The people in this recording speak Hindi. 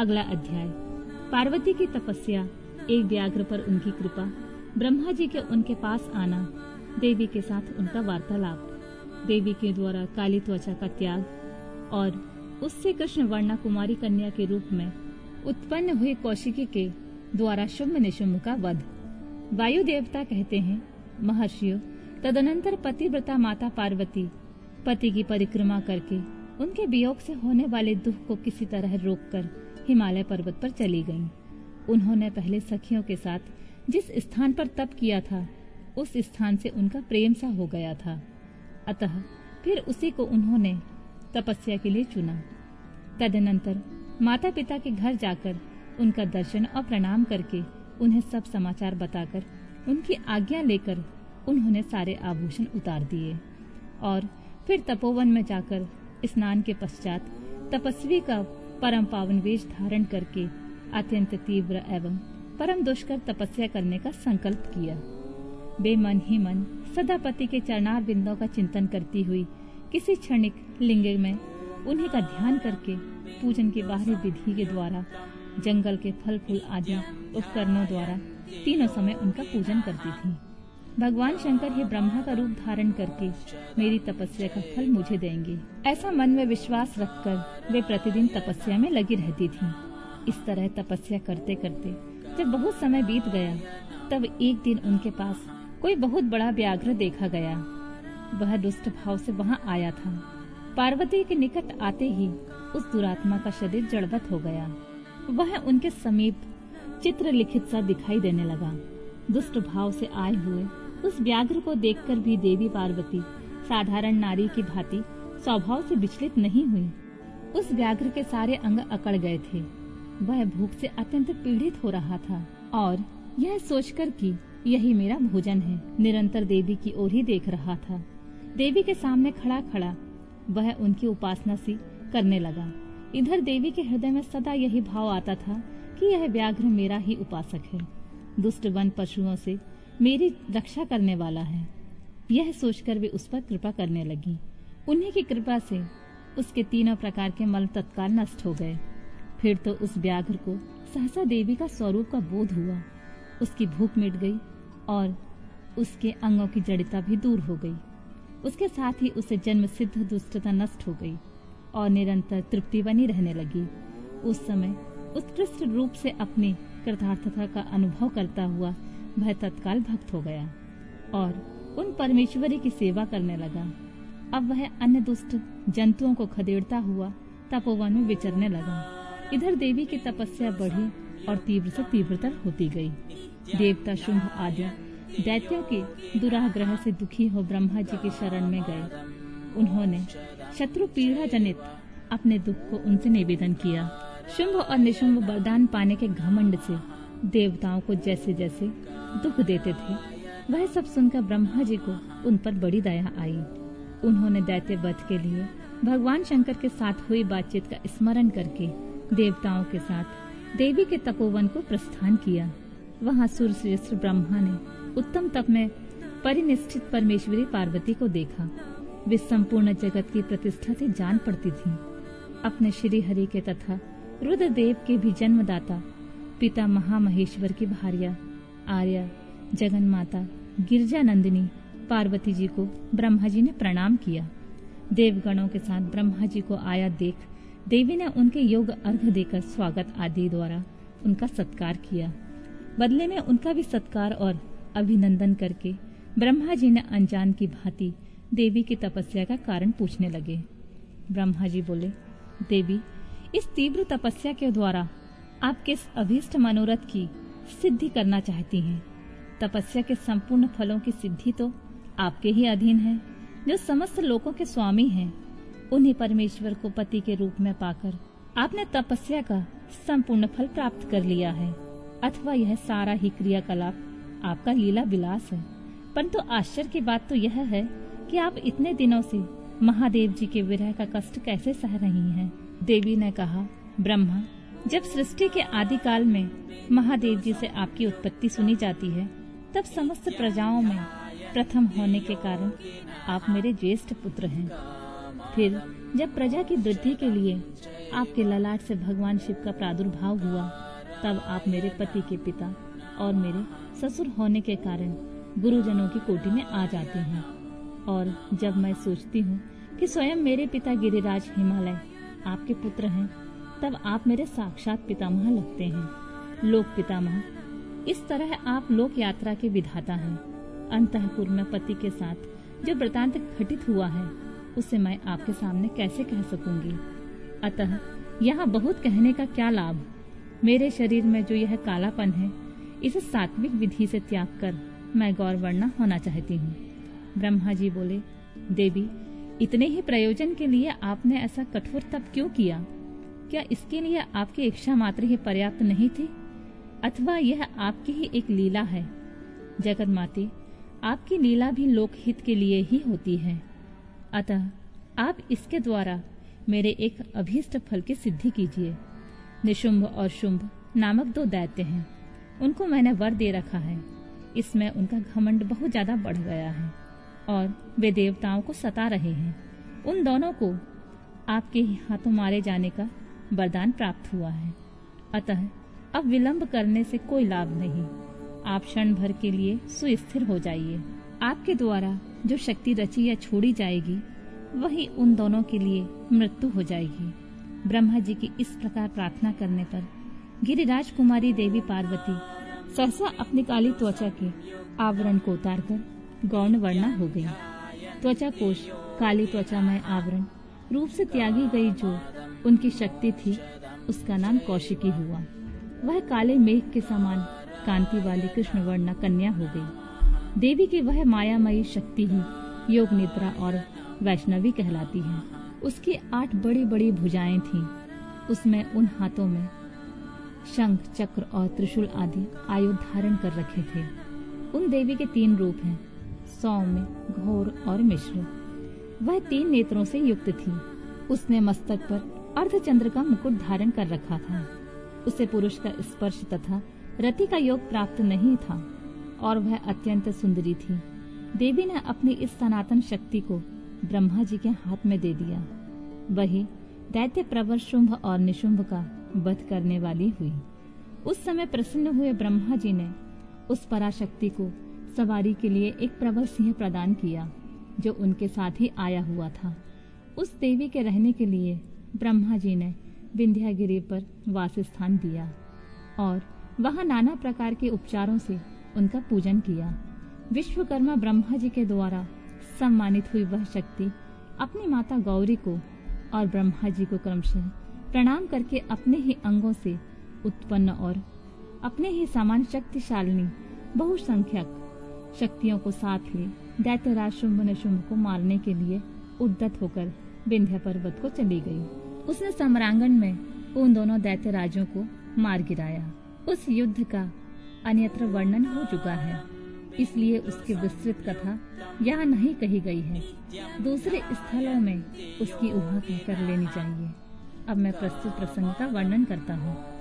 अगला अध्याय। पार्वती की तपस्या, एक व्याघ्र पर उनकी कृपा, ब्रह्मा जी के उनके पास आना, देवी के साथ उनका वार्तालाप, देवी के द्वारा काली त्वचा का त्याग और उससे कृष्ण वर्णा कुमारी कन्या के रूप में उत्पन्न हुए कौशिकी के द्वारा शुंभ निशुंभ का वध। वायु देवता कहते हैं, महर्षियों, तदनंतर पतिव्रता माता पार्वती पति की परिक्रमा करके उनके वियोग से होने वाले दुख को किसी तरह रोककर हिमालय पर्वत पर चली गईं। उन्होंने पहले सखियों के साथ जिस स्थान पर तप किया था उस स्थान से उनका प्रेम सा हो गया था, अतः फिर उसी को उन्होंने तपस्या के लिए चुना। तदनंतर माता पिता के घर जाकर उनका दर्शन और प्रणाम करके उन्हें सब समाचार बताकर उनकी आज्ञा लेकर उन्होंने सारे आभूषण उतार दिए और फिर तपोवन में जाकर स्नान के पश्चात तपस्वी का परम पावन वेश धारण करके अत्यंत तीव्र एवं परम दुष्कर तपस्या करने का संकल्प किया। वे मन ही मन सदा पति के चरणार बिंदों का चिंतन करती हुई किसी क्षणिक लिंग में उन्हीं का ध्यान करके पूजन की बाहरी विधि के द्वारा जंगल के फल फूल आदि उपकरणों द्वारा तीनों समय उनका पूजन करती थी। भगवान शंकर ही ब्रह्मा का रूप धारण करके मेरी तपस्या का फल मुझे देंगे, ऐसा मन में विश्वास रखकर वे प्रतिदिन तपस्या में लगी रहती थीं। इस तरह तपस्या करते करते जब बहुत समय बीत गया, तब एक दिन उनके पास कोई बहुत बड़ा व्याघ्र देखा गया। वह दुष्ट भाव से वहां आया था। पार्वती के निकट आते ही उस दुरात्मा का शरीर जड़वत हो गया। वह उनके समीप चित्र लिखित सा दिखाई देने लगा। दुष्ट भाव से आए हुए उस व्याघ्र को देखकर भी देवी पार्वती साधारण नारी की भांति स्वभाव से विचलित नहीं हुई। उस व्याघ्र के सारे अंग अकड़ गए थे। वह भूख से अत्यंत पीड़ित हो रहा था और यह सोचकर कि यही मेरा भोजन है, निरंतर देवी की ओर ही देख रहा था। देवी के सामने खड़ा खड़ा वह उनकी उपासना सी करने लगा। इधर देवी के हृदय में सदा यही भाव आता था कि यह व्याघ्र मेरा ही उपासक है, दुष्ट वन पशुओं से मेरी रक्षा करने वाला है। यह सोचकर वे उस पर कृपा करने लगी। उन्हीं की कृपा से उसके तीनों प्रकार के मल तत्काल नष्ट हो गए। फिर तो उस व्याघ्र को सहसा देवी का स्वरूप का बोध हुआ। उसकी भूख मिट गई और उसके अंगों की जड़ता भी दूर हो गई। उसके साथ ही उसे जन्म सिद्ध दुष्टता नष्ट हो गई और निरंतर तृप्ति बनी रहने लगी। उस समय उत्कृष्ट रूप से अपनी कृतार्थता का अनुभव करता हुआ वह तत्काल भक्त हो गया और उन परमेश्वरी की सेवा करने लगा। अब वह अन्य दुष्ट जंतुओं को खदेड़ता हुआ तपोवन में विचरने लगा। इधर देवी की तपस्या बढ़ी और तीव्र से तीव्रतर होती गई। देवता शुंभ आदि दैत्यों के दुराग्रह से दुखी हो ब्रह्मा जी की शरण में गए। उन्होंने शत्रु पीड़ा जनित अपने दुख को उनसे निवेदन किया। शुंभ और निशुंभ वरदान पाने के घमंड से देवताओं को जैसे जैसे दुख देते थे, वह सब सुनकर ब्रह्मा जी को उन पर बड़ी दया आई। उन्होंने दैत्य वध के लिए भगवान शंकर के साथ हुई बातचीत का स्मरण करके देवताओं के साथ देवी के तपोवन को प्रस्थान किया। वहां सूर्यश्रेष्ठ ब्रह्मा ने उत्तम तप में परिनिष्ठित परमेश्वरी पार्वती को देखा। वे संपूर्ण जगत की प्रतिष्ठा से जान पड़ती थी। अपने श्री हरि के तथा रुद्रदेव के भी जन्मदाता पिता महामहेश्वर की भार्या आर्या जगन माता गिरजा नंदिनी पार्वती जी को ब्रह्मा जी ने प्रणाम किया। देवगणों के साथ ब्रह्मा जी को आया देख देवी ने उनके योग अर्घ देकर स्वागत आदि द्वारा उनका सत्कार किया। बदले में उनका भी सत्कार और अभिनंदन करके ब्रह्मा जी ने अनजान की भांति देवी की तपस्या का कारण पूछने लगे। ब्रह्मा जी बोले, देवी, इस तीव्र तपस्या के द्वारा आप किस अभीष्ट मनोरथ की सिद्धि करना चाहती हैं? तपस्या के संपूर्ण फलों की सिद्धि तो आपके ही अधीन है, जो समस्त लोकों के स्वामी हैं। उन्हीं परमेश्वर को पति के रूप में पाकर आपने तपस्या का संपूर्ण फल प्राप्त कर लिया है, अथवा यह सारा ही क्रियाकलाप आपका लीला विलास है। परंतु आश्चर्य की बात तो यह है कि आप इतने दिनों से महादेव जी के विरह का कष्ट कैसे सह रही हैं? देवी ने कहा, ब्रह्मा, जब सृष्टि के आदि काल में महादेव जी से आपकी उत्पत्ति सुनी जाती है, तब समस्त प्रजाओं में प्रथम होने के कारण आप मेरे ज्येष्ठ पुत्र हैं। फिर जब प्रजा की वृद्धि के लिए आपके ललाट से भगवान शिव का प्रादुर्भाव हुआ, तब आप मेरे पति के पिता और मेरे ससुर होने के कारण गुरुजनों की कोटि में आ जाते हैं। और जब मैं सोचती हूँ कि स्वयं मेरे पिता गिरिराज हिमालय आपके पुत्र हैं, तब आप मेरे साक्षात पितामह लगते हैं, लोक पितामह। इस तरह आप लोक यात्रा के विधाता हैं। अंतःपुर में पति के साथ जो वृतांत घटित हुआ है, उसे मैं आपके सामने कैसे कह सकूंगी। अतः यहाँ बहुत कहने का क्या लाभ। मेरे शरीर में जो यह कालापन है, इसे सात्विक विधि से त्याग कर मैं गौरवर्णा होना चाहती हूँ। ब्रह्मा जी बोले, देवी, इतने ही प्रयोजन के लिए आपने ऐसा कठोर तप क्यों किया? क्या इसके लिए आपकी इच्छा मात्र ही पर्याप्त नहीं थी, अथवा यह आपकी ही एक लीला है? जगत माते, आपकी लीला भी लोकहित के लिए ही होती है। अतः आप इसके द्वारा मेरे एक अभीष्ट फल की सिद्धि कीजिए। निशुंभ और शुंभ नामक 2 दैत्य हैं, उनको मैंने वर दे रखा है। इसमें उनका घमंड बहुत ज्यादा बढ़ गया है और वे देवताओं को सता रहे हैं। उन दोनों को आपके ही हाथों मारे जाने का वरदान प्राप्त हुआ है। अतः अब विलंब करने से कोई लाभ नहीं। आप क्षण भर के लिए सुस्थिर हो जाइए। आपके द्वारा जो शक्ति रची या छोड़ी जाएगी, वही उन दोनों के लिए मृत्यु हो जाएगी। ब्रह्मा जी की इस प्रकार प्रार्थना करने पर गिरिराज कुमारी देवी पार्वती सहसा अपनी काली त्वचा के आवरण को उतारकर गौण वर्णा हो गई। त्वचा कोश काली त्वचा में आवरण रूप से त्यागी गई जो उनकी शक्ति थी, उसका नाम कौशिकी हुआ। वह काले मेघ के समान कांति वाली कृष्ण वर्णा कन्या हो गई। देवी की वह मायामयी शक्ति ही योग निद्रा और वैष्णवी कहलाती है। उसकी 8 बड़ी बड़ी भुजाएं थीं। उसमें उन हाथों में शंख, चक्र और त्रिशूल आदि आयुध धारण कर रखे थे। उन देवी के 3 रूप हैं, सौम्य, घोर और मिश्र। वह 3 नेत्रों से युक्त थी। उसने मस्तक पर अर्धचंद्र का मुकुट धारण कर रखा था। उसे पुरुष का स्पर्श तथा रति का योग प्राप्त नहीं था और वह अत्यंत सुंदरी थी। देवी ने अपनी इस सनातन शक्ति को ब्रह्मा जी के हाथ में दे दिया। वही दैत्य प्रवर शुंभ और निशुंभ का वध करने वाली हुई। उस समय प्रसन्न हुए ब्रह्मा जी ने उस पराशक्ति को सवारी के लिए एक प्रबल सिंह प्रदान किया, जो उनके साथ ही आया हुआ था। उस देवी के रहने के लिए ब्रह्मा जी ने विंध्यागिरी पर वास स्थान दिया और वहां नाना प्रकार के उपचारों से उनका पूजन किया। विश्वकर्मा ब्रह्मा जी के द्वारा सम्मानित हुई वह शक्ति अपनी माता गौरी को और ब्रह्मा जी को क्रमशः प्रणाम करके अपने ही अंगों से उत्पन्न और अपने ही समान शक्तिशालिनी बहुसंख्यक शक्तियों को साथ ले दैत्यराज शुंभ निशुंभ को मारने के लिए उद्यत होकर विंध्य पर्वत को चली गई। उसने सम्रांगण में उन दोनों दैत्य राजों को मार गिराया। उस युद्ध का अन्यत्र वर्णन हो चुका है, इसलिए उसकी विस्तृत कथा यहाँ नहीं कही गई है। दूसरे स्थलों में उसकी ऊहा कहकर लेनी चाहिए। अब मैं प्रस्तुत प्रसंग का वर्णन करता हूँ।